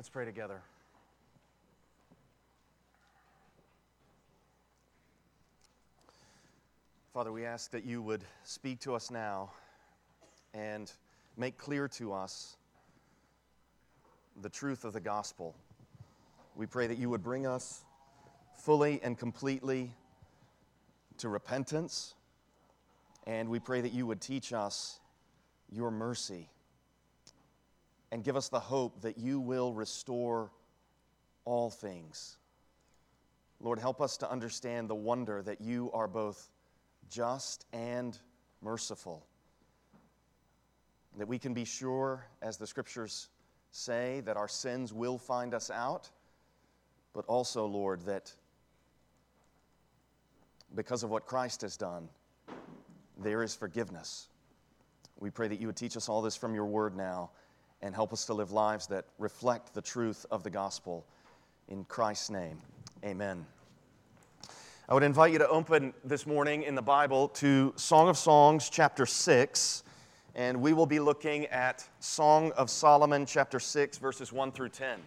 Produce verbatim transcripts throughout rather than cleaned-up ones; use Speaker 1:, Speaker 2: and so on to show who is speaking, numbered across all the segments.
Speaker 1: Let's pray together. Father, we ask that you would speak to us now and make clear to us the truth of the gospel. We pray that you would bring us fully and completely to repentance, and we pray that you would teach us your mercy and give us the hope that you will restore all things. Lord, help us to understand the wonder that you are both just and merciful, that we can be sure, as the Scriptures say, that our sins will find us out, but also, Lord, that because of what Christ has done, there is forgiveness. We pray that you would teach us all this from your word now and help us to live lives that reflect the truth of the gospel. In Christ's name, amen. I would invite you to open this morning in the Bible to Song of Songs, chapter six, and we will be looking at Song of Solomon, chapter six, verses one through ten.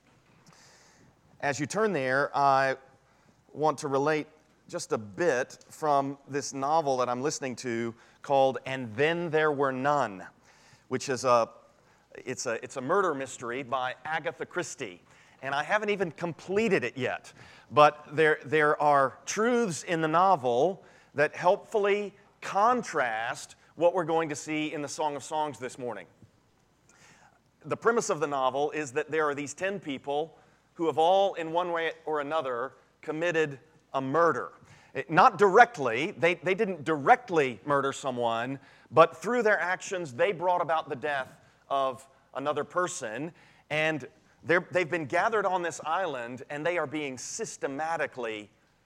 Speaker 1: As you turn there, I want to relate just a bit from this novel that I'm listening to called And Then There Were None, which is a it's a it's a murder mystery by Agatha Christie. And I haven't even completed it yet, but there there are truths in the novel that helpfully contrast what we're going to see in the Song of Songs this morning. The premise of the novel is that there are these ten people who have all, in one way or another, committed a murder. Not directly, they, they didn't directly murder someone, but through their actions, they brought about the death of another person, and they've been gathered on this island, and they are being systematically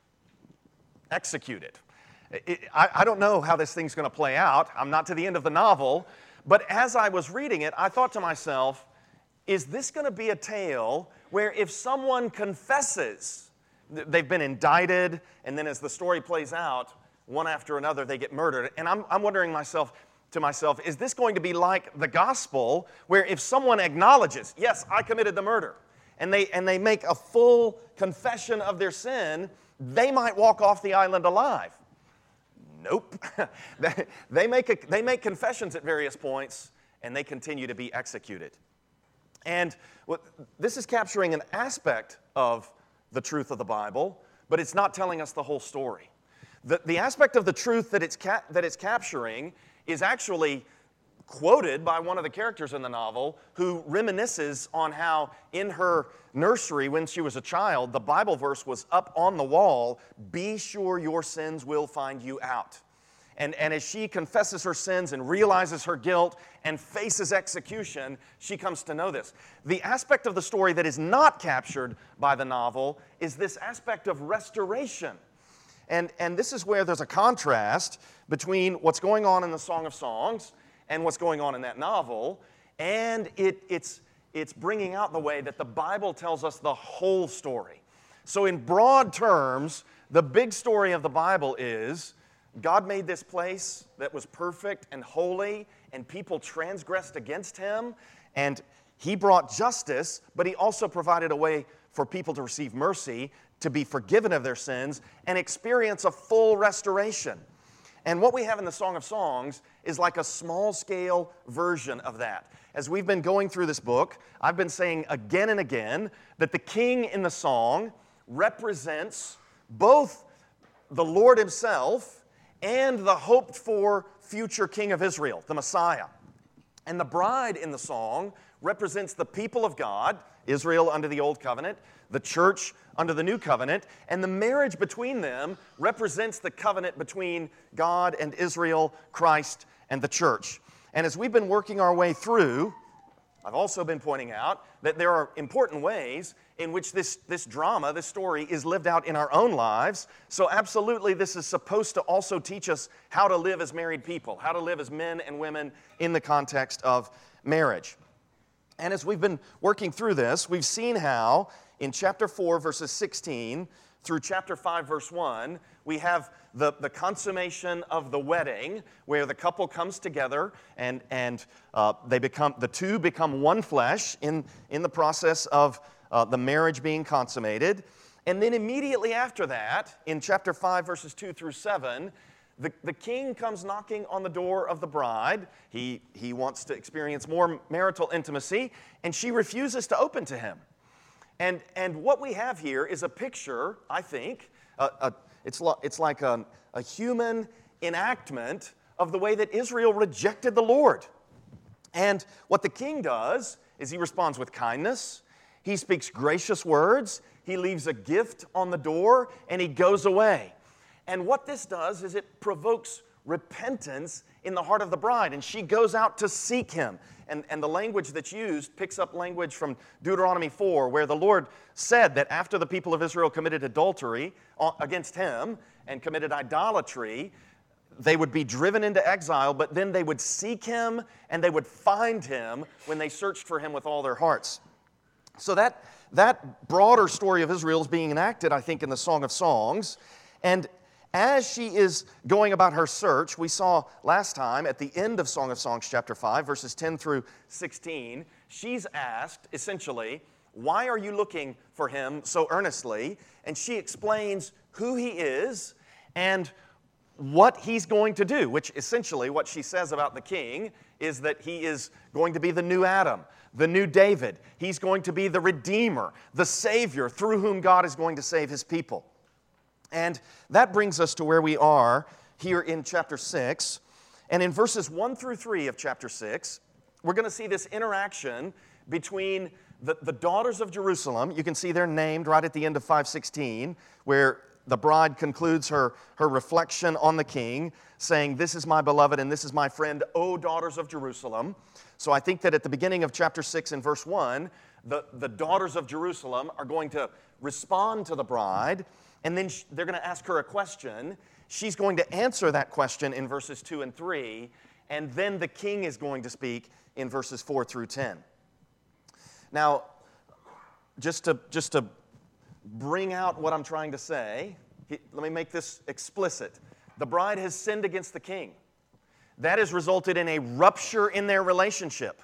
Speaker 1: executed. It, I, I don't know how this thing's going to play out. I'm not to the end of the novel, but as I was reading it, I thought to myself, is this going to be a tale where if someone confesses, they've been indicted, and then as the story plays out, one after another, they get murdered. And I'm, I'm wondering myself to myself, is this going to be like the gospel, where if someone acknowledges, yes, I committed the murder, and they, and they make a full confession of their sin, they might walk off the island alive? Nope. they, they, make a, they make confessions at various points, and they continue to be executed. And what, this is capturing an aspect of the truth of the Bible, but it's not telling us the whole story. The, the aspect of the truth that it's, ca- that it's capturing is actually quoted by one of the characters in the novel, who reminisces on how in her nursery when she was a child, the Bible verse was up on the wall, "Be sure your sins will find you out." And, and as she confesses her sins and realizes her guilt and faces execution, she comes to know this. The aspect of the story that is not captured by the novel is this aspect of restoration. And, and this is where there's a contrast between what's going on in the Song of Songs and what's going on in that novel, and it, it's, it's bringing out the way that the Bible tells us the whole story. So in broad terms, the big story of the Bible is God made this place that was perfect and holy, and people transgressed against him, and he brought justice, but he also provided a way for people to receive mercy, to be forgiven of their sins, and experience a full restoration. And what we have in the Song of Songs is like a small-scale version of that. As we've been going through this book, I've been saying again and again that the king in the song represents both the Lord himself and the hoped-for future king of Israel, the Messiah. And the bride in the song represents the people of God, Israel under the Old Covenant, the church under the New Covenant, and the marriage between them represents the covenant between God and Israel, Christ and the church. And as we've been working our way through, I've also been pointing out that there are important ways in which this, this drama, this story, is lived out in our own lives. So absolutely, this is supposed to also teach us how to live as married people, how to live as men and women in the context of marriage. And as we've been working through this, we've seen how in chapter four, verses sixteen through chapter five, verse one, we have the, the consummation of the wedding, where the couple comes together and, and uh, they become, the two become one flesh in, in the process of uh, the marriage being consummated. And then immediately after that, in chapter five, verses two through seven, the, the king comes knocking on the door of the bride. He, he wants to experience more marital intimacy, and she refuses to open to him. And, and what we have here is a picture, I think, uh, uh, it's, lo- it's like a, a human enactment of the way that Israel rejected the Lord. And what the king does is he responds with kindness, he speaks gracious words, he leaves a gift on the door, and he goes away. And what this does is it provokes repentance in the heart of the bride, and she goes out to seek him. And, and the language that's used picks up language from Deuteronomy four, where the Lord said that after the people of Israel committed adultery against him and committed idolatry, they would be driven into exile, but then they would seek him and they would find him when they searched for him with all their hearts. So that, that broader story of Israel is being enacted, I think, in the Song of Songs. And as she is going about her search, we saw last time at the end of Song of Songs chapter five, verses ten through sixteen, she's asked, essentially, why are you looking for him so earnestly? And she explains who he is and what he's going to do, which essentially what she says about the king is that he is going to be the new Adam, the new David. He's going to be the Redeemer, the Savior through whom God is going to save his people. And that brings us to where we are here in chapter six. And in verses one through three of chapter six, we're going to see this interaction between the, the daughters of Jerusalem. You can see they're named right at the end of five sixteen, where the bride concludes her, her reflection on the king, saying, "This is my beloved and this is my friend, O daughters of Jerusalem." So I think that at the beginning of chapter six in verse one, the, the daughters of Jerusalem are going to respond to the bride, and then they're going to ask her a question. She's going to answer that question in verses two and three, and then the king is going to speak in verses four through ten. Now, just to, just to bring out what I'm trying to say, let me make this explicit. The bride has sinned against the king. That has resulted in a rupture in their relationship.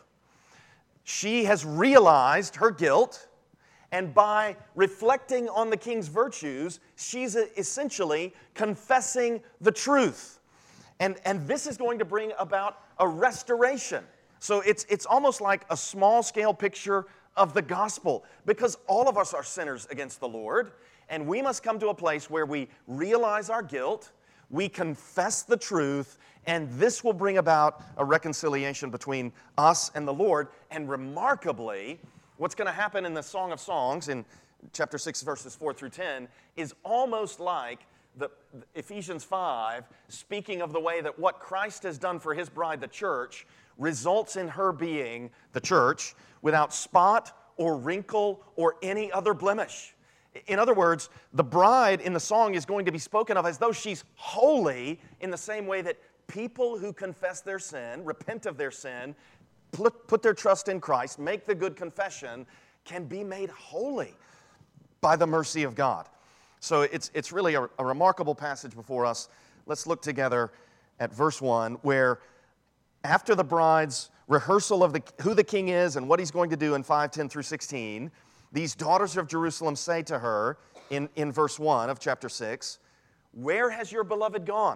Speaker 1: She has realized her guilt, and by reflecting on the king's virtues, she's essentially confessing the truth. And, and this is going to bring about a restoration. So it's, it's almost like a small-scale picture of the gospel, because all of us are sinners against the Lord, and we must come to a place where we realize our guilt, we confess the truth, and this will bring about a reconciliation between us and the Lord. And remarkably, what's going to happen in the Song of Songs in chapter six, verses four through ten, is almost like the Ephesians five, speaking of the way that what Christ has done for his bride, the church, results in her being, the church, without spot or wrinkle or any other blemish. In other words, the bride in the song is going to be spoken of as though she's holy, in the same way that people who confess their sin, repent of their sin, put, put their trust in Christ, make the good confession, can be made holy by the mercy of God. So it's, it's really a, a remarkable passage before us. Let's look together at verse one, where after the bride's rehearsal of the, who the king is and what he's going to do in five, ten through sixteen, these daughters of Jerusalem say to her in, in verse one of chapter six, "Where has your beloved gone,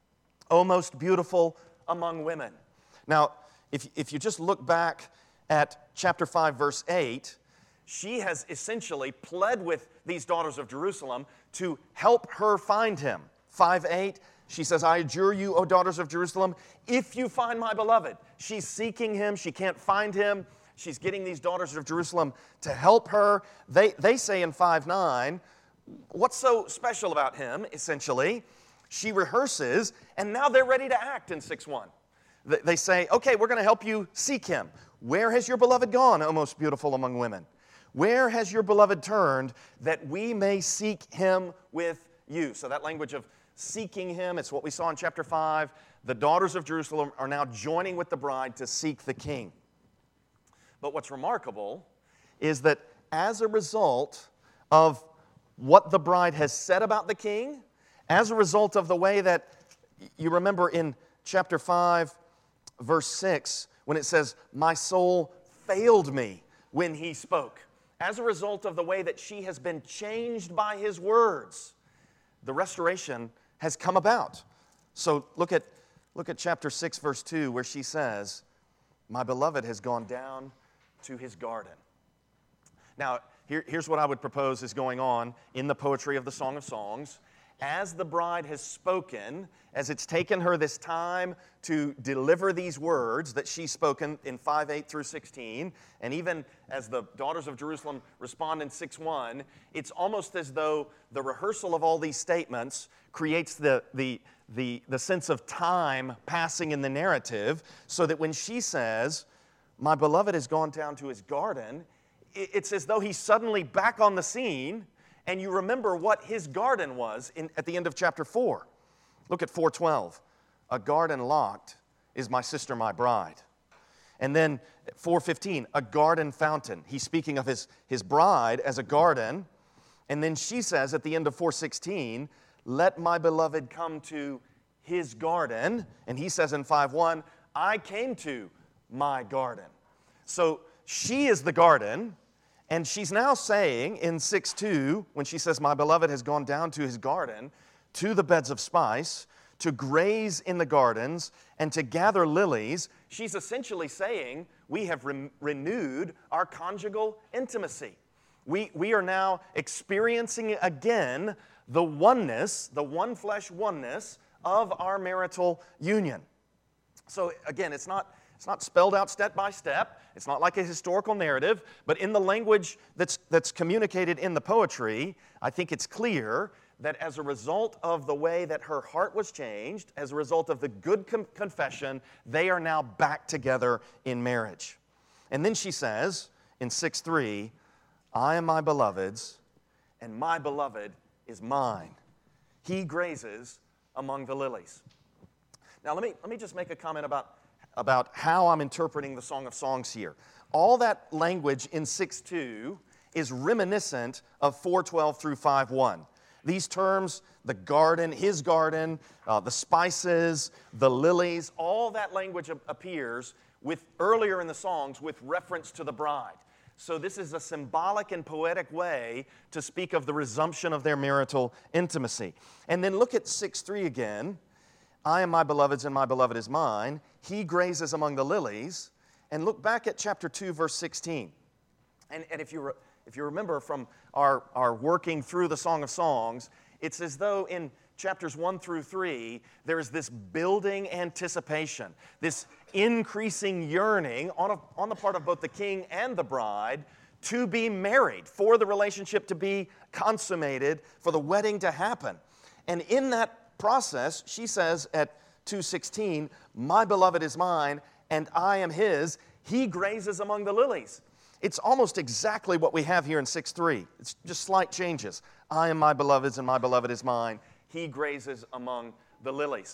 Speaker 1: O most beautiful among women?" Now, if, if you just look back at chapter five, verse eight, she has essentially pled with these daughters of Jerusalem to help her find him. five eight, she says, "I adjure you, O daughters of Jerusalem, if you find my beloved." She's seeking him. She can't find him. She's getting these daughters of Jerusalem to help her. They, they say in five nine, what's so special about him, essentially? She rehearses, and now they're ready to act in six one. They say, okay, we're going to help you seek him. "Where has your beloved gone, O most beautiful among women? Where has your beloved turned, that we may seek him with you?" So that language of seeking him, it's what we saw in chapter five. The daughters of Jerusalem are now joining with the bride to seek the king. But what's remarkable is that as a result of what the bride has said about the king, as a result of the way that, you remember in chapter five, verse six, when it says, my soul failed me when he spoke. As a result of the way that she has been changed by his words, the restoration has come about. So look at, look at chapter six, verse two, where she says, my beloved has gone down to his garden. Now, here, here's what I would propose is going on in the poetry of the Song of Songs. As the bride has spoken, as it's taken her this time to deliver these words that she's spoken in five eight through sixteen, and even as the daughters of Jerusalem respond in six one, it's almost as though the rehearsal of all these statements creates the, the, the, the sense of time passing in the narrative, so that when she says, my beloved has gone down to his garden, it's as though he's suddenly back on the scene, and you remember what his garden was in, at the end of chapter four. Look at four twelve. A garden locked is my sister, my bride. And then four fifteen, a garden fountain. He's speaking of his, his bride as a garden. And then she says at the end of four sixteen, let my beloved come to his garden. And he says in five one, I came to my garden. So she is the garden, and she's now saying in six two, when she says, my beloved has gone down to his garden, to the beds of spice, to graze in the gardens, and to gather lilies, she's essentially saying, we have re- renewed our conjugal intimacy. We, we are now experiencing again the oneness, the one flesh oneness of our marital union. So again, it's not... It's not spelled out step by step. It's not like a historical narrative. But in the language that's, that's communicated in the poetry, I think it's clear that as a result of the way that her heart was changed, as a result of the good com- confession, they are now back together in marriage. And then she says in six three, I am my beloved's, and my beloved is mine. He grazes among the lilies. Now let me, let me just make a comment about about how I'm interpreting the Song of Songs here. All that language in six two is reminiscent of four twelve through five one. These terms, the garden, his garden, uh, the spices, the lilies, all that language appears with earlier in the songs with reference to the bride. So this is a symbolic and poetic way to speak of the resumption of their marital intimacy. And then look at six three again. I am my beloved's and my beloved is mine. He grazes among the lilies. And look back at chapter two, verse sixteen. And, and if, you re, if you remember from our, our working through the Song of Songs, it's as though in chapters one through three, there is this building anticipation, this increasing yearning on, a, on the part of both the king and the bride to be married, for the relationship to be consummated, for the wedding to happen. And in that process, she says at two sixteen, my beloved is mine, and I am his. He grazes among the lilies. It's almost exactly what we have here in six three. It's just slight changes. I am my beloved's, and my beloved is mine. He grazes among the lilies.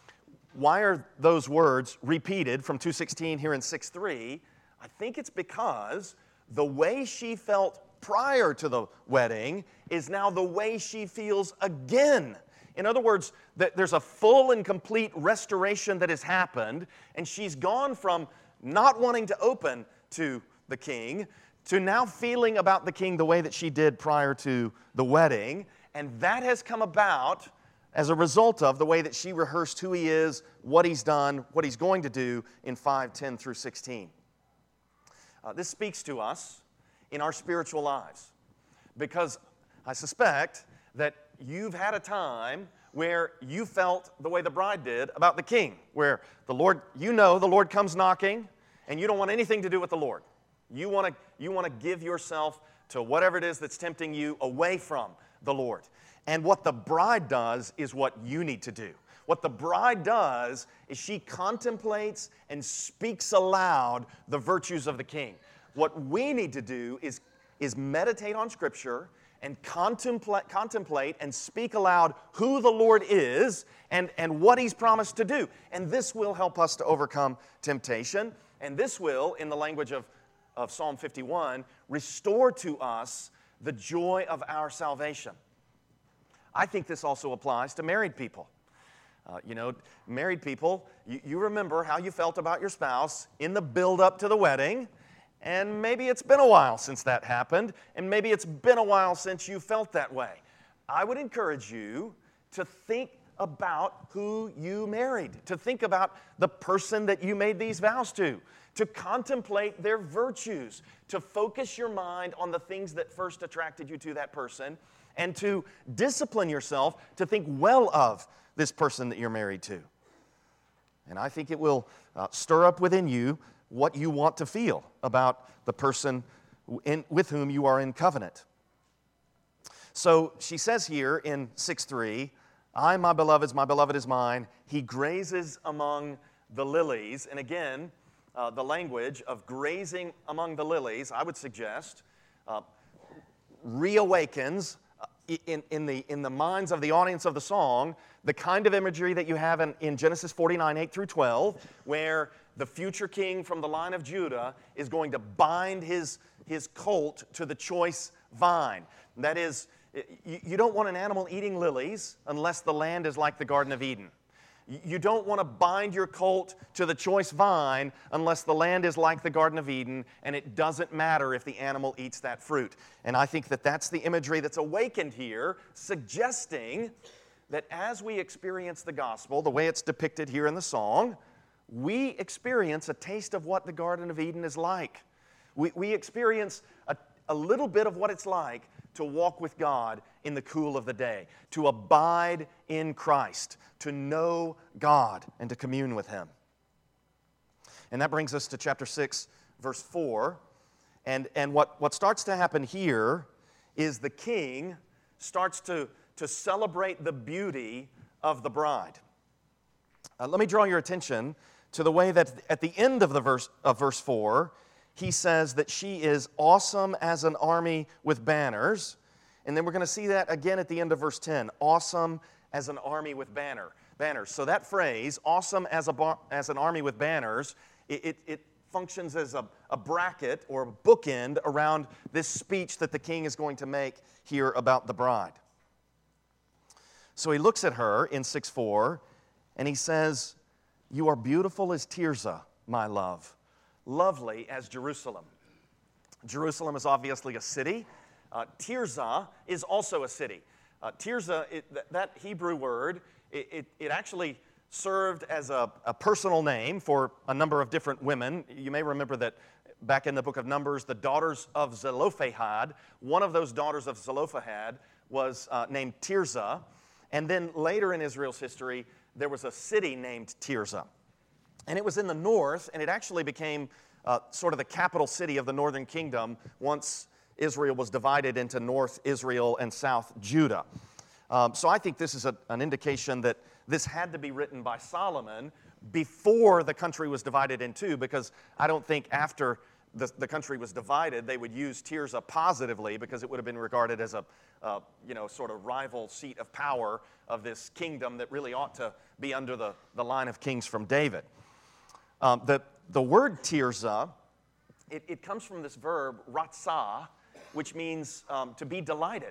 Speaker 1: Why are those words repeated from two sixteen here in six three? I think it's because the way she felt prior to the wedding is now the way she feels again. In other words, there's a full and complete restoration that has happened, and she's gone from not wanting to open to the king to now feeling about the king the way that she did prior to the wedding, and that has come about as a result of the way that she rehearsed who he is, what he's done, what he's going to do in five ten through sixteen. Uh, this speaks to us in our spiritual lives, because I suspect that you've had a time where you felt the way the bride did about the king, where the Lord, you know the Lord comes knocking, and you don't want anything to do with the Lord. You want to you want to give yourself to whatever it is that's tempting you away from the Lord. And what the bride does is what you need to do. What the bride does is she contemplates and speaks aloud the virtues of the king. What we need to do is, is meditate on Scripture and contemplate, contemplate and speak aloud who the Lord is and, and what He's promised to do. And this will help us to overcome temptation. And this will, in the language of, of Psalm fifty-one, restore to us the joy of our salvation. I think this also applies to married people. Uh, you know, married people, you, you remember how you felt about your spouse in the build-up to the wedding, and maybe it's been a while since that happened, and maybe it's been a while since you felt that way. I would encourage you to think about who you married, to think about the person that you made these vows to, to contemplate their virtues, to focus your mind on the things that first attracted you to that person, and to discipline yourself to think well of this person that you're married to. And I think it will uh, stir up within you what you want to feel about the person in, with whom you are in covenant. So she says here in six three, I, my beloved's, my beloved is mine. He grazes among the lilies. And again, uh, the language of grazing among the lilies, I would suggest, uh, reawakens in, in, the, in the minds of the audience of the song the kind of imagery that you have in, in Genesis forty-nine, eight through twelve, where the future king from the line of Judah is going to bind his, his colt to the choice vine. That is, you, you don't want an animal eating lilies unless the land is like the Garden of Eden. You don't want to bind your colt to the choice vine unless the land is like the Garden of Eden, and it doesn't matter if the animal eats that fruit. And I think that that's the imagery that's awakened here, suggesting that as we experience the gospel, the way it's depicted here in the song, we experience a taste of what the Garden of Eden is like. We, we experience a, a little bit of what it's like to walk with God in the cool of the day, to abide in Christ, to know God, and to commune with Him. And that brings us to chapter six, verse four. And, and what, what starts to happen here is the king starts to, to celebrate the beauty of the bride. Uh, let me draw your attention to the way that at the end of the verse of verse four, he says that she is awesome as an army with banners. And then we're going to see that again at the end of verse ten, awesome as an army with banner, banners. So that phrase, awesome as, a bar, as an army with banners, it, it, it functions as a, a bracket or a bookend around this speech that the king is going to make here about the bride. So he looks at her in six four, and he says, you are beautiful as Tirzah, my love, lovely as Jerusalem. Jerusalem is obviously a city. Uh, Tirzah is also a city. Uh, Tirzah, it, th- that Hebrew word, it, it, it actually served as a, a personal name for a number of different women. You may remember that back in the book of Numbers, the daughters of Zelophehad, one of those daughters of Zelophehad was uh, named Tirzah. And then later in Israel's history, there was a city named Tirzah. And it was in the north, and it actually became uh, sort of the capital city of the northern kingdom once Israel was divided into North Israel and South Judah. Um, so I think this is a, an indication that this had to be written by Solomon before the country was divided in two, because I don't think after the, the country was divided they would use Tirzah positively, because it would have been regarded as a uh, you know, sort of rival seat of power of this kingdom that really ought to be under the, the line of kings from David. Um, the, the word Tirzah, it, it comes from this verb, ratzah, which means um, to be delighted.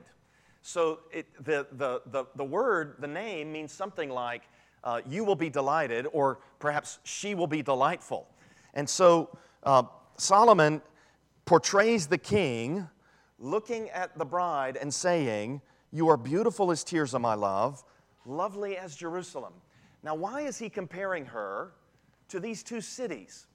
Speaker 1: So it, the, the, the, the word, the name, means something like uh, you will be delighted, or perhaps she will be delightful. And so uh, Solomon portrays the king looking at the bride and saying, you are beautiful as Tirzah, my love, lovely as Jerusalem. Now, why is he comparing her to these two cities?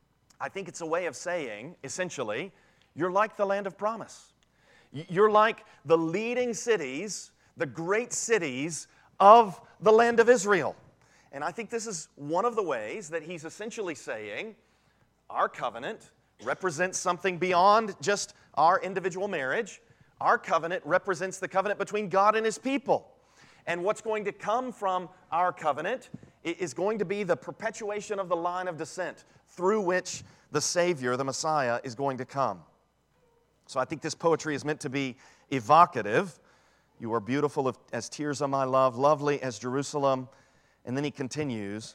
Speaker 1: I think it's a way of saying, essentially, you're like the land of promise. You're like the leading cities, the great cities of the land of Israel. And I think this is one of the ways that he's essentially saying our covenant represents something beyond just our individual marriage. Our covenant represents the covenant between God and His people. And what's going to come from our covenant is going to be the perpetuation of the line of descent through which the Savior, the Messiah, is going to come. So I think this poetry is meant to be evocative. You are beautiful as Tirzah, my love, lovely as Jerusalem. And then he continues,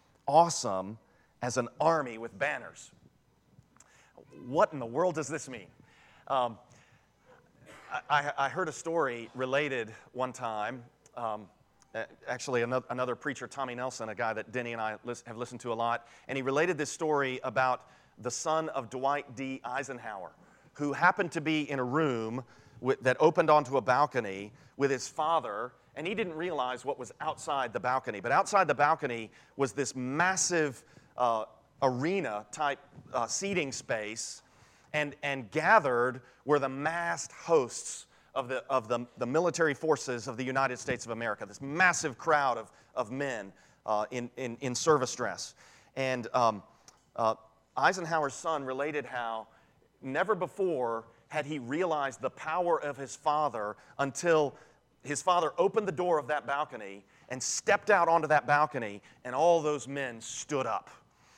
Speaker 1: awesome as an army with banners. What in the world does this mean? Um, I, I heard a story related one time. Um, actually, another, another preacher, Tommy Nelson, a guy that Denny and I lis- have listened to a lot, and he related this story about the son of Dwight D. Eisenhower, who happened to be in a room with, that opened onto a balcony with his father, and he didn't realize what was outside the balcony. But outside the balcony was this massive uh, arena-type uh, seating space, and, and gathered were the massed hosts of, the, of the, the military forces of the United States of America, this massive crowd of, of men uh, in, in, in service dress. And um, uh, Eisenhower's son related how never before had he realized the power of his father until his father opened the door of that balcony and stepped out onto that balcony, and all those men stood up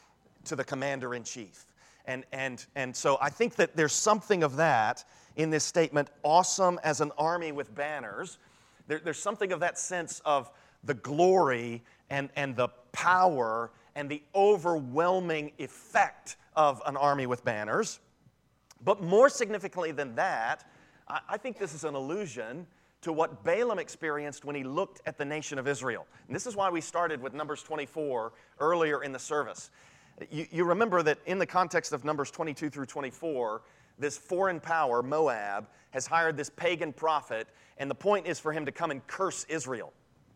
Speaker 1: to the commander-in-chief. And, and, and so I think that there's something of that in this statement, awesome as an army with banners. There, there's something of that sense of the glory and, and the power and the overwhelming effect of an army with banners. But more significantly than that, I, I think this is an allusion to what Balaam experienced when he looked at the nation of Israel. And this is why we started with Numbers twenty-four earlier in the service. You, you remember that in the context of Numbers twenty-two through twenty-four, this foreign power, Moab, has hired this pagan prophet, and the point is for him to come and curse Israel.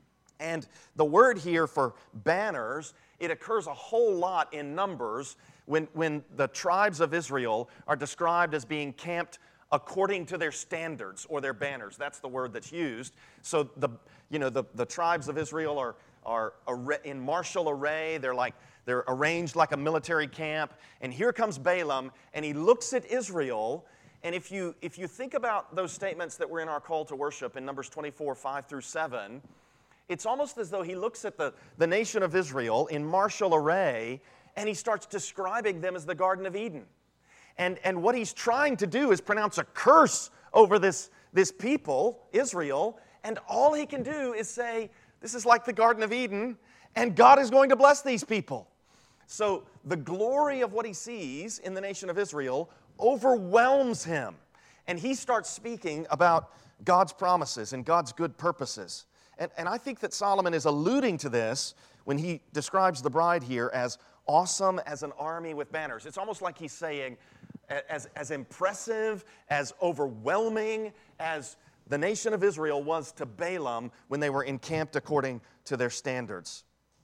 Speaker 1: And the word here for banners, it occurs a whole lot in Numbers when, when the tribes of Israel are described as being camped according to their standards or their banners. That's the word that's used. So the, you know, the, the tribes of Israel are, are in martial array. They're like They're arranged like a military camp. And here comes Balaam, and he looks at Israel. And if you, if you think about those statements that were in our call to worship in Numbers twenty-four, five through seven, it's almost as though he looks at the, the nation of Israel in martial array, and he starts describing them as the Garden of Eden. And, and what he's trying to do is pronounce a curse over this, this people, Israel, and all he can do is say, this is like the Garden of Eden, and God is going to bless these people. So the glory of what he sees in the nation of Israel overwhelms him. And he starts speaking about God's promises and God's good purposes. And, and I think that Solomon is alluding to this when he describes the bride here as awesome as an army with banners. It's almost like he's saying, as, as impressive, as overwhelming as the nation of Israel was to Balaam when they were encamped according to their standards.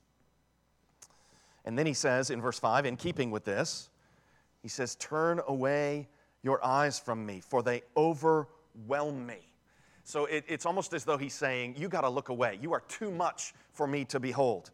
Speaker 1: And then he says in verse five, in keeping with this, he says, turn away your eyes from me, for they overwhelm me. So it, it's almost as though he's saying, you got to look away. You are too much for me to behold.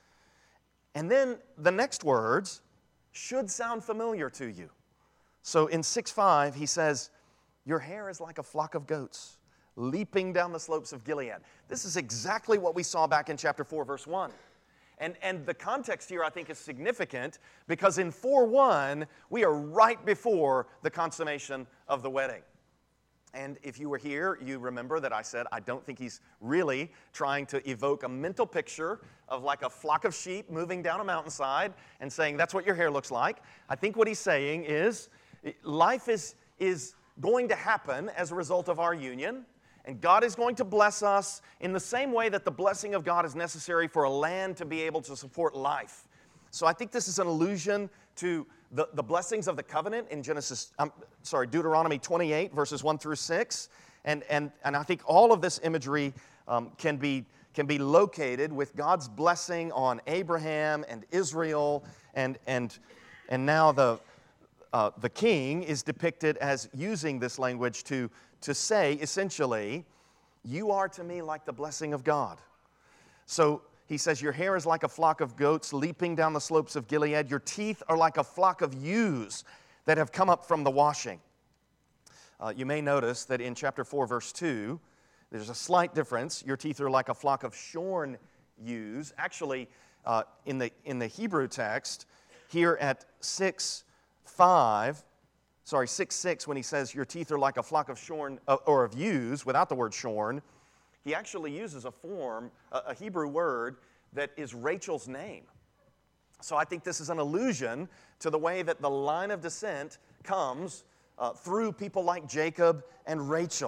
Speaker 1: And then the next words should sound familiar to you. So in six five, he says, your hair is like a flock of goats leaping down the slopes of Gilead. This is exactly what we saw back in chapter four, verse one. And, and the context here, I think, is significant because in four one, we are right before the consummation of the wedding. And if you were here, you remember that I said I don't think he's really trying to evoke a mental picture of like a flock of sheep moving down a mountainside and saying that's what your hair looks like. I think what he's saying is life is, is going to happen as a result of our union. And God is going to bless us in the same way that the blessing of God is necessary for a land to be able to support life. So I think this is an allusion to the, the blessings of the covenant in Genesis, um, sorry, Deuteronomy twenty-eight, verses one through six. And, and, and I think all of this imagery um, can be, can be located with God's blessing on Abraham and Israel. And, and, and now the, uh, the king is depicted as using this language to to say, essentially, you are to me like the blessing of God. So he says, your hair is like a flock of goats leaping down the slopes of Gilead. Your teeth are like a flock of ewes that have come up from the washing. Uh, you may notice that in chapter four, verse two, there's a slight difference. Your teeth are like a flock of shorn ewes. Actually, uh, in the, in the Hebrew text, here at six five, Sorry, six six, when he says your teeth are like a flock of shorn, uh, or of ewes, without the word shorn, he actually uses a form, a, a Hebrew word, that is Rachel's name. So I think this is an allusion to the way that the line of descent comes uh, through people like Jacob and Rachel.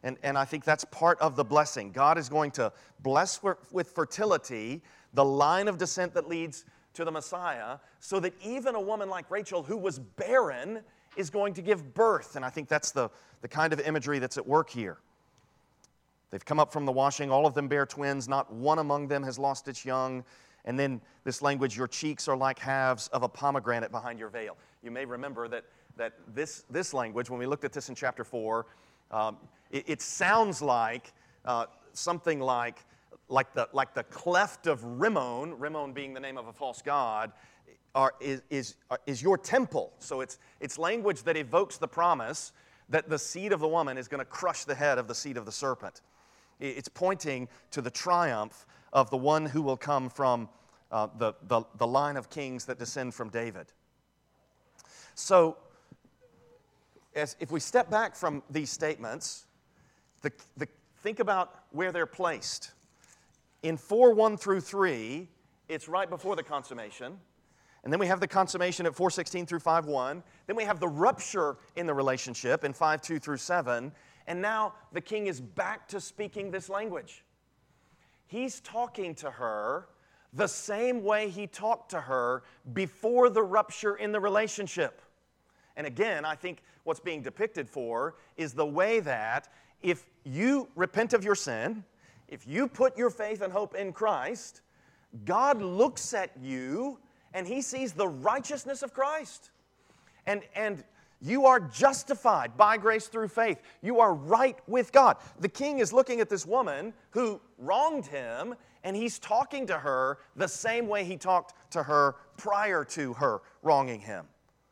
Speaker 1: And, and I think that's part of the blessing. God is going to bless with fertility the line of descent that leads to the Messiah, so that even a woman like Rachel, who was barren, is going to give birth. And I think that's the, the kind of imagery that's at work here. They've come up from the washing. All of them bear twins. Not one among them has lost its young. And then this language, your cheeks are like halves of a pomegranate behind your veil. You may remember that, that this, this language, when we looked at this in chapter four, um, it, it sounds like uh, something like, like, the, like the cleft of Rimmon, Rimmon being the name of a false god, are, is, is, is your temple. So it's, it's language that evokes the promise that the seed of the woman is going to crush the head of the seed of the serpent. It's pointing to the triumph of the one who will come from uh, the, the, the line of kings that descend from David. So, as, if we step back from these statements, the, the, think about where they're placed. In four one through three, it's right before the consummation. And then we have the consummation at four sixteen through five one. Then we have the rupture in the relationship in five two through seven. And now the king is back to speaking this language. He's talking to her the same way he talked to her before the rupture in the relationship. And again, I think what's being depicted for is the way that if you repent of your sin, if you put your faith and hope in Christ, God looks at you and He sees the righteousness of Christ. And, and you are justified by grace through faith. You are right with God. The king is looking at this woman who wronged him, and he's talking to her the same way he talked to her prior to her wronging him.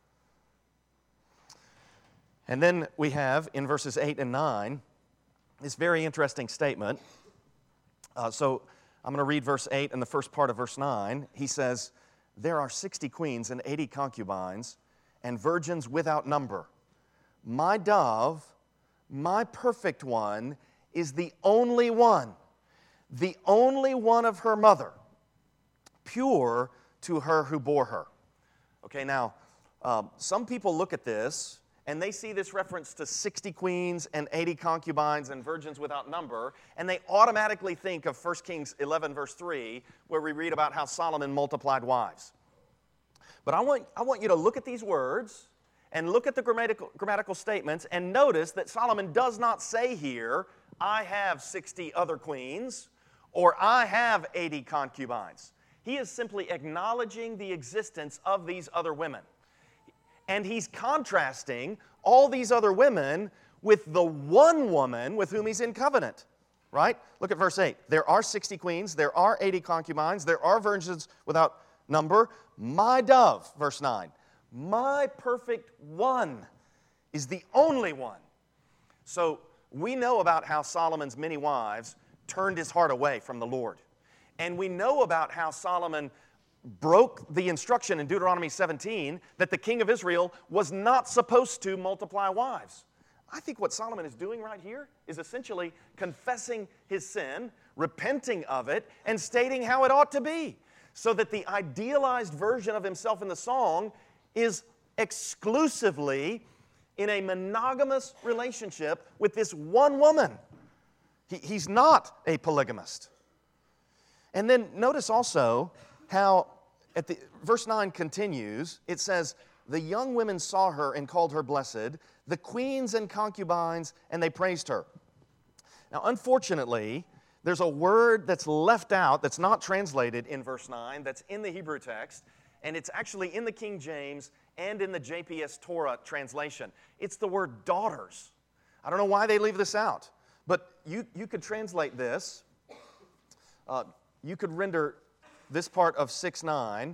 Speaker 1: And then we have, in verses eight and nine, this very interesting statement. Uh, so I'm going to read verse eight and the first part of verse nine. He says, "There are sixty queens and eighty concubines, and virgins without number. My dove, my perfect one, is the only one, the only one of her mother, pure to her who bore her." Okay, now, um, some people look at this and they see this reference to sixty queens and eighty concubines and virgins without number, and they automatically think of First Kings eleven, verse three, where we read about how Solomon multiplied wives. But I want, I want you to look at these words and look at the grammatical, grammatical statements and notice that Solomon does not say here, "I have sixty other queens," or "I have eighty concubines." He is simply acknowledging the existence of these other women. And he's contrasting all these other women with the one woman with whom he's in covenant, right? Look at verse eight. "There are sixty queens, there are eighty concubines, there are virgins without number. My dove," verse nine, "my perfect one is the only one." So we know about how Solomon's many wives turned his heart away from the Lord. And we know about how Solomon broke the instruction in Deuteronomy seventeen that the king of Israel was not supposed to multiply wives. I think what Solomon is doing right here is essentially confessing his sin, repenting of it, and stating how it ought to be, so that the idealized version of himself in the song is exclusively in a monogamous relationship with this one woman. He, he's not a polygamist. And then notice also how at the verse nine continues. It says, "The young women saw her and called her blessed, the queens and concubines, and they praised her." Now, unfortunately, there's a word that's left out, that's not translated in verse nine, that's in the Hebrew text, and it's actually in the King James and in the J P S Torah translation. It's the word daughters. I don't know why they leave this out, but you, you could translate this. Uh, you could render this part of six nine,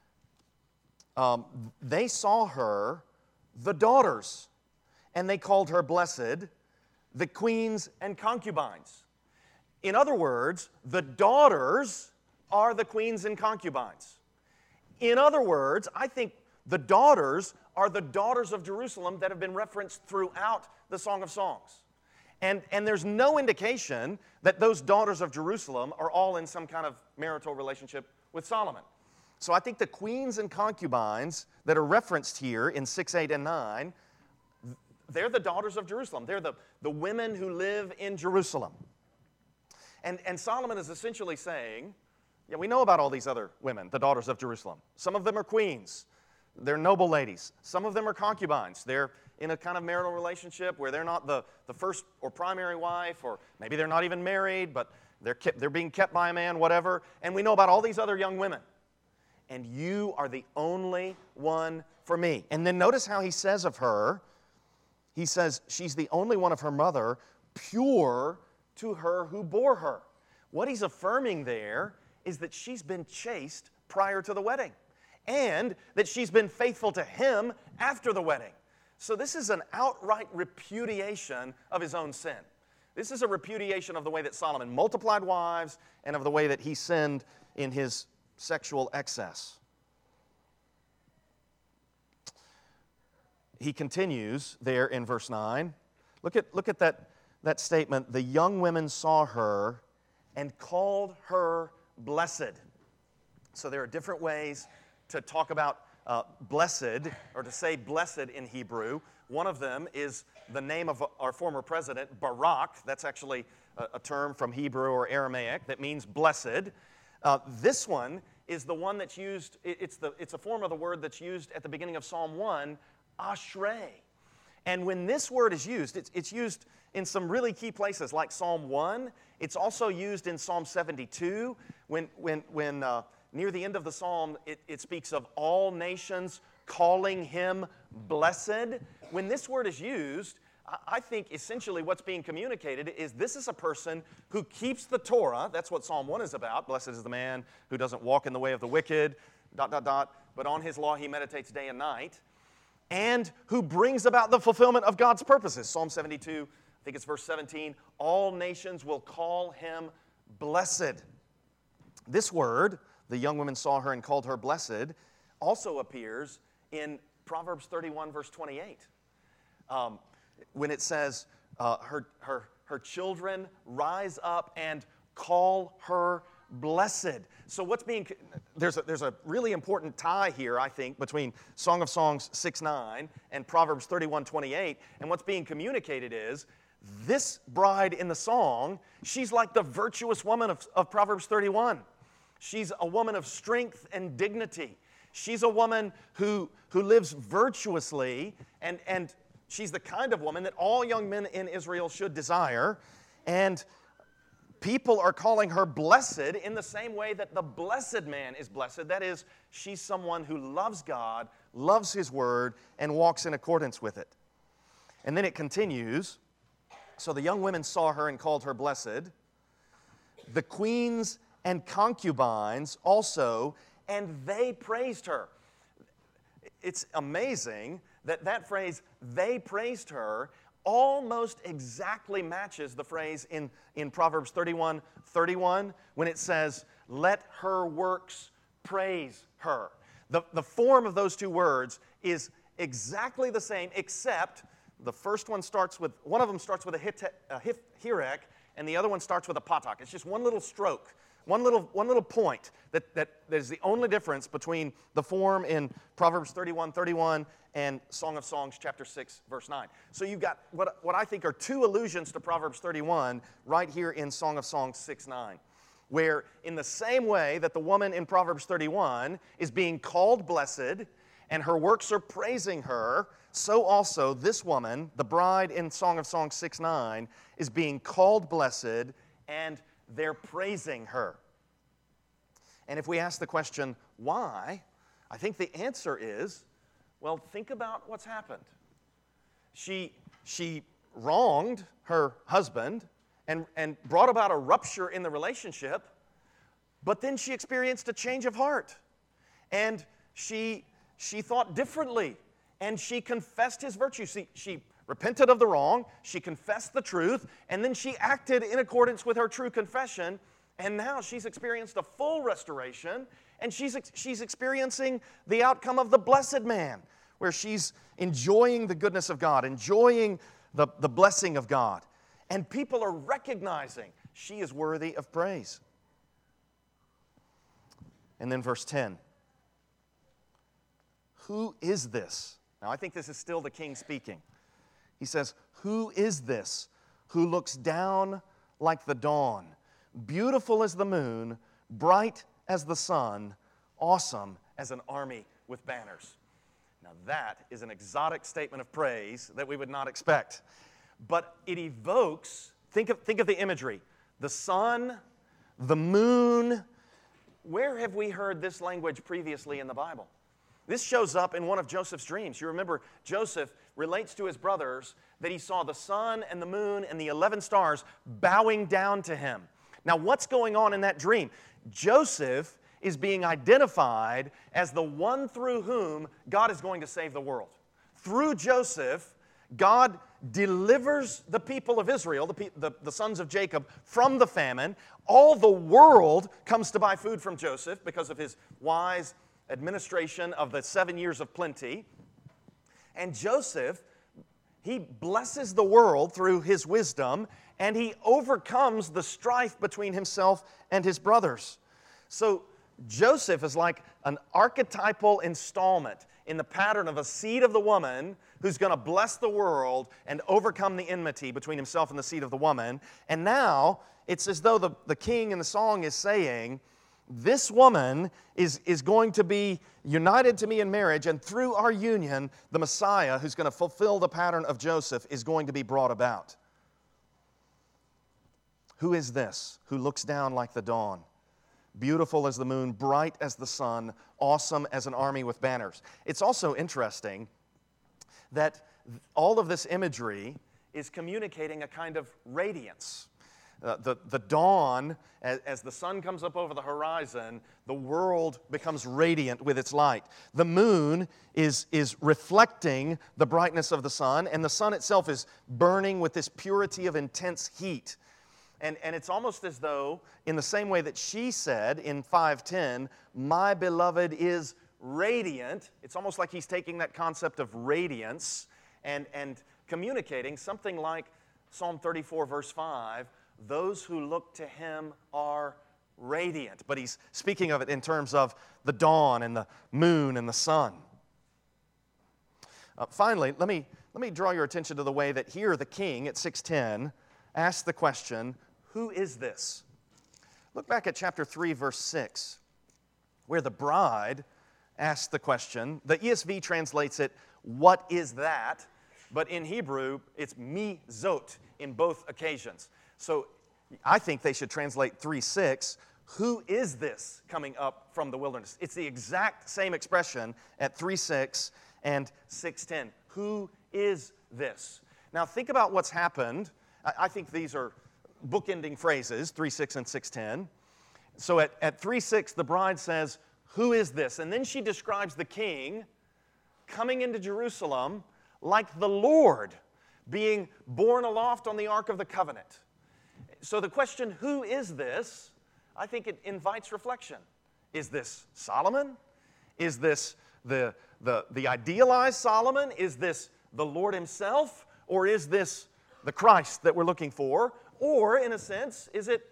Speaker 1: um, "They saw her, the daughters, and they called her blessed, the queens and concubines." In other words, the daughters are the queens and concubines. In other words, I think the daughters are the daughters of Jerusalem that have been referenced throughout the Song of Songs. And, and there's no indication that those daughters of Jerusalem are all in some kind of marital relationship with Solomon. So I think the queens and concubines that are referenced here in six, eight, and nine, they're the daughters of Jerusalem. They're the, the women who live in Jerusalem. And, and Solomon is essentially saying, yeah, we know about all these other women, the daughters of Jerusalem. Some of them are queens. They're noble ladies. Some of them are concubines. They're in a kind of marital relationship where they're not the, the first or primary wife, or maybe they're not even married, but they're, kept, they're being kept by a man, whatever. And we know about all these other young women. And you are the only one for me. And then notice how he says of her, he says, she's the only one of her mother, pure to her who bore her. What he's affirming there is that she's been chaste prior to the wedding, and that she's been faithful to him after the wedding. So this is an outright repudiation of his own sin. This is a repudiation of the way that Solomon multiplied wives and of the way that he sinned in his sexual excess. He continues there in verse nine. Look at, look at that, that statement. The young women saw her and called her blessed. So there are different ways to talk about uh, blessed, or to say blessed in Hebrew. One of them is the name of our former president, Barak. That's actually a, a term from Hebrew or Aramaic that means blessed. Uh, this one is the one that's used, it, it's, the, it's a form of the word that's used at the beginning of Psalm one, Ashrei. And when this word is used, it's, it's used in some really key places like Psalm one. It's also used in Psalm seventy-two. When, when, when uh, near the end of the psalm, it, it speaks of all nations calling him blessed. When this word is used, I think essentially what's being communicated is this is a person who keeps the Torah. That's what Psalm one is about. Blessed is the man who doesn't walk in the way of the wicked, dot, dot, dot, but on his law he meditates day and night, and who brings about the fulfillment of God's purposes. Psalm seventy-two, I think it's verse seventeen, all nations will call him blessed. This word, the young women saw her and called her blessed, also appears in Proverbs thirty-one, verse twenty-eight. Um, when it says, uh, her, her, her children rise up and call her blessed. So what's being, there's a, there's a really important tie here, I think, between Song of Songs six nine and Proverbs thirty-one twenty-eight. And what's being communicated is, this bride in the song, she's like the virtuous woman of, of Proverbs thirty-one. She's a woman of strength and dignity. She's a woman who, who lives virtuously, and, and she's the kind of woman that all young men in Israel should desire. And people are calling her blessed in the same way that the blessed man is blessed. That is, she's someone who loves God, loves his word, and walks in accordance with it. And then it continues. So the young women saw her and called her blessed. The queens and concubines also, and they praised her. It's amazing that that phrase, they praised her, almost exactly matches the phrase in, in Proverbs thirty-one thirty-one when it says, let her works praise her. The, the form of those two words is exactly the same, except the first one starts with, one of them starts with a, hit, a hif, hirek, and the other one starts with a patak. It's just one little stroke. One little, one little point that, that, that is the only difference between the form in Proverbs thirty-one thirty-one and Song of Songs chapter six, verse nine. So you've got what, what I think are two allusions to Proverbs thirty-one right here in Song of Songs six nine, where in the same way that the woman in Proverbs thirty-one is being called blessed and her works are praising her, so also this woman, the bride in Song of Songs six nine, is being called blessed and they're praising her. And if we ask the question, why? I think the answer is, well, think about what's happened. She, she wronged her husband and, and brought about a rupture in the relationship, but then she experienced a change of heart. And she, she thought differently, and she confessed his virtue. She, she repented of the wrong, she confessed the truth, and then she acted in accordance with her true confession, and now she's experienced a full restoration, and she's, she's experiencing the outcome of the blessed man, where she's enjoying the goodness of God, enjoying the, the blessing of God, and people are recognizing she is worthy of praise. And then verse ten. Who is this? Now I think this is still the king speaking. He says, "Who is this who looks down like the dawn, beautiful as the moon, bright as the sun, awesome as an army with banners?" Now that is an exotic statement of praise that we would not expect. But it evokes, think of, think of the imagery, the sun, the moon. Where have we heard this language previously in the Bible? This shows up in one of Joseph's dreams. You remember Joseph relates to his brothers that he saw the sun and the moon and the eleven stars bowing down to him. Now what's going on in that dream? Joseph is being identified as the one through whom God is going to save the world. Through Joseph, God delivers the people of Israel, the, the, the sons of Jacob, from the famine. All the world comes to buy food from Joseph because of his wise administration of the seven years of plenty. And Joseph, he blesses the world through his wisdom, and he overcomes the strife between himself and his brothers. So Joseph is like an archetypal installment in the pattern of a seed of the woman who's going to bless the world and overcome the enmity between himself and the seed of the woman. And now it's as though the, the king in the song is saying, this woman is, is going to be united to me in marriage, and through our union, the Messiah, who's going to fulfill the pattern of Joseph, is going to be brought about. Who is this who looks down like the dawn, beautiful as the moon, bright as the sun, awesome as an army with banners? It's also interesting that all of this imagery is communicating a kind of radiance. Uh, the, the dawn, as, as the sun comes up over the horizon, the world becomes radiant with its light. The moon is, is reflecting the brightness of the sun, and the sun itself is burning with this purity of intense heat. And, and it's almost as though, in the same way that she said in five ten, "My beloved is radiant," it's almost like he's taking that concept of radiance and, and communicating something like Psalm thirty-four, verse five, "Those who look to him are radiant." But he's speaking of it in terms of the dawn and the moon and the sun. Uh, finally, let me, let me draw your attention to the way that here the king at six ten asks the question, who is this? Look back at chapter three, verse six, where the bride asks the question. The E S V translates it, "What is that?" But in Hebrew, it's mi zot in both occasions. So I think they should translate three six, "Who is this coming up from the wilderness?" It's the exact same expression at three six and six ten. Who is this? Now think about what's happened. I, I think these are bookending phrases, three six and six ten. So at, at three six, the bride says, "Who is this?" And then she describes the king coming into Jerusalem like the Lord, being borne aloft on the Ark of the Covenant. So the question, who is this, I think it invites reflection. Is this Solomon? Is this the, the, the idealized Solomon? Is this the Lord himself? Or is this the Christ that we're looking for? Or, in a sense, is it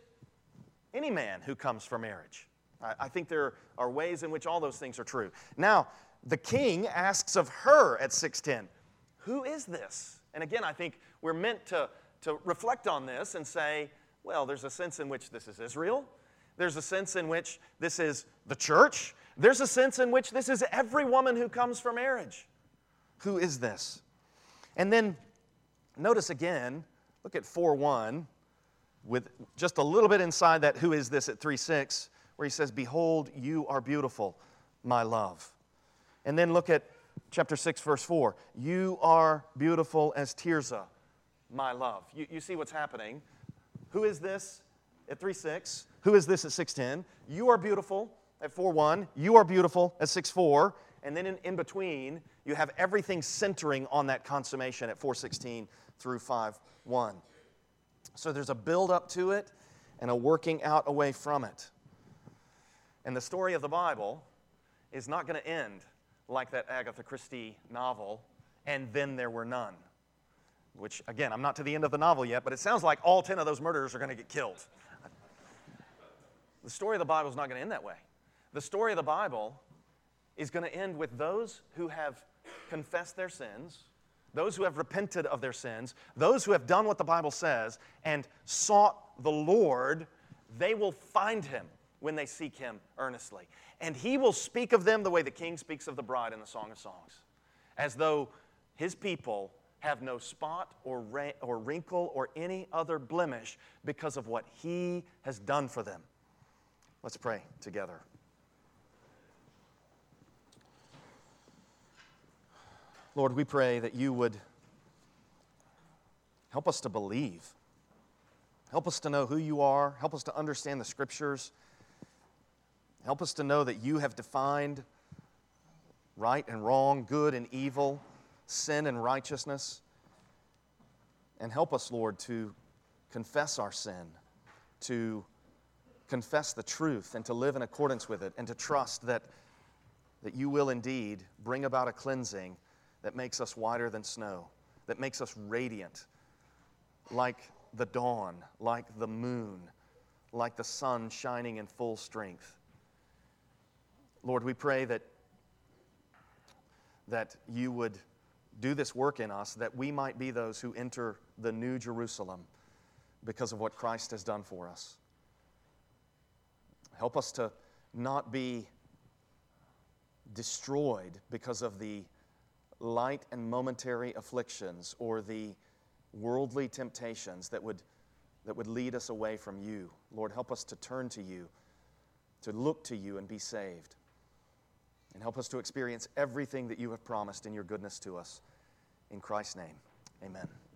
Speaker 1: any man who comes for marriage? I, I think there are ways in which all those things are true. Now, the king asks of her at six ten, who is this? And again, I think we're meant to, to reflect on this and say, well, there's a sense in which this is Israel. There's a sense in which this is the church. There's a sense in which this is every woman who comes for marriage. Who is this? And then notice again, look at four one, with just a little bit inside that who is this at three six, where he says, "Behold, you are beautiful, my love." And then look at chapter six, verse four. "You are beautiful as Tirzah, my love." You, you see what's happening. Who is this at three six? Who is this at six ten? You are beautiful at four one. You are beautiful at six four. And then in, in between, you have everything centering on that consummation at four sixteen through five one. So there's a build up to it and a working out away from it. And the story of the Bible is not going to end like that Agatha Christie novel, "And Then There Were None," which, again, I'm not to the end of the novel yet, but it sounds like all ten of those murderers are going to get killed. The story of the Bible is not going to end that way. The story of the Bible is going to end with those who have confessed their sins, those who have repented of their sins, those who have done what the Bible says and sought the Lord, they will find Him when they seek Him earnestly. And He will speak of them the way the King speaks of the bride in the Song of Songs, as though His people have no spot or, ra- or wrinkle or any other blemish because of what He has done for them. Let's pray together. Lord, we pray that You would help us to believe. Help us to know who You are. Help us to understand the Scriptures. Help us to know that You have defined right and wrong, good and evil, sin and righteousness. And help us, Lord, to confess our sin, to confess the truth, and to live in accordance with it, and to trust that, that You will indeed bring about a cleansing that makes us whiter than snow, that makes us radiant, like the dawn, like the moon, like the sun shining in full strength. Lord, we pray that, that You would do this work in us, that we might be those who enter the New Jerusalem because of what Christ has done for us. Help us to not be destroyed because of the light and momentary afflictions or the worldly temptations that would, that would lead us away from You. Lord, help us to turn to You, to look to You and be saved. And help us to experience everything that You have promised in Your goodness to us. In Christ's name, amen.